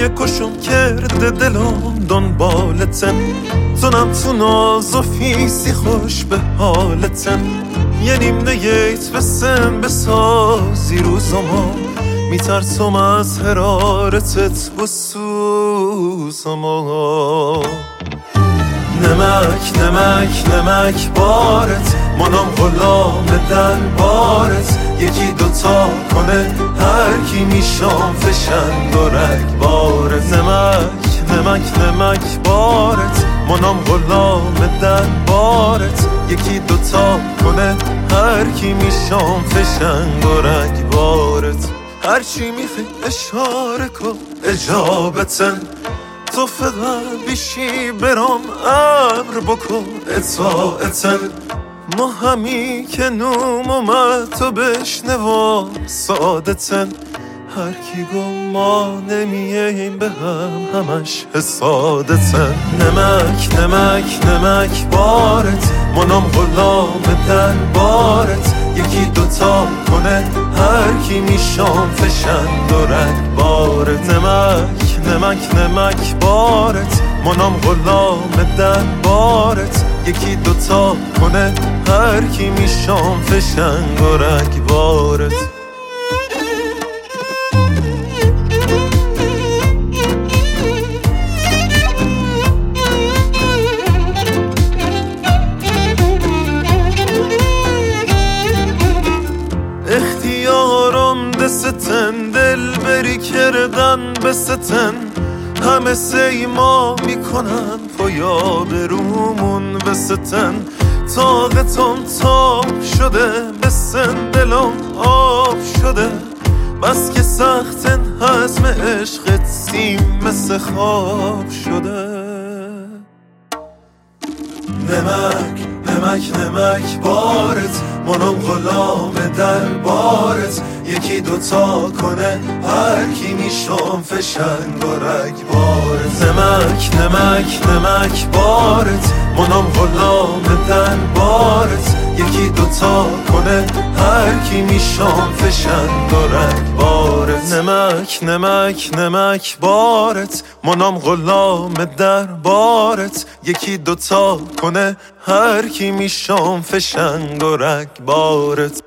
کشون کرده دلم دنبالتن، تونم تو ناز و فیسی خوش به حالتن. یه نیم نگیت بسن بسازی روزما، میترسم از حرارتت و سوزما. نمک نمک نمک بارت، منم غلام در بارت. یکی دوتا کنه هر کی میشام فشنگ و رگبارت. نمک نمک نمک بارت، منم غلام در بارت. یکی دوتا کنه هر کی میشام فشنگ و رگبارت. هرچی میخوای اشاره کن اجابتن، تو فقط بیشی برام امر بکن اطاعتن. ما همی که نوم اومد تو بشنوام سادتن. هر کی گم ما نمیاییم به همش حسادتن. نمک نمک نمک بارت، منم غلام در بارت. یکی دوتا کنه هر کی میشام فشنگ و رگبارت. نمک نمک نمک بارت، منم غلام در بارت. یکی دوتا کنه هر کی میشام فشنگ و رگبارت. اختیارم دستن، دل بری کردن بستن. همه سیما میکنن پایا برومون بستن. طاقتم تاب شده بسن، دلم آب شده. بس که سختن حزم عشقت سیم مثل خواب شده. نمک نمک نمک بارت، منم غلام در بارت. یکی دوتا کنه هر کی میشام فشنگ و رگبارت. نمک نمک نمک بارت، منم غلام در بارت. یکی دوتا کنه هر کی میشام فشنگ و رگبارت. نمک نمک نمک بارت، منم غلام در بارت. یکی دوتا کنه هر کی میشام فشنگ و رگبارت.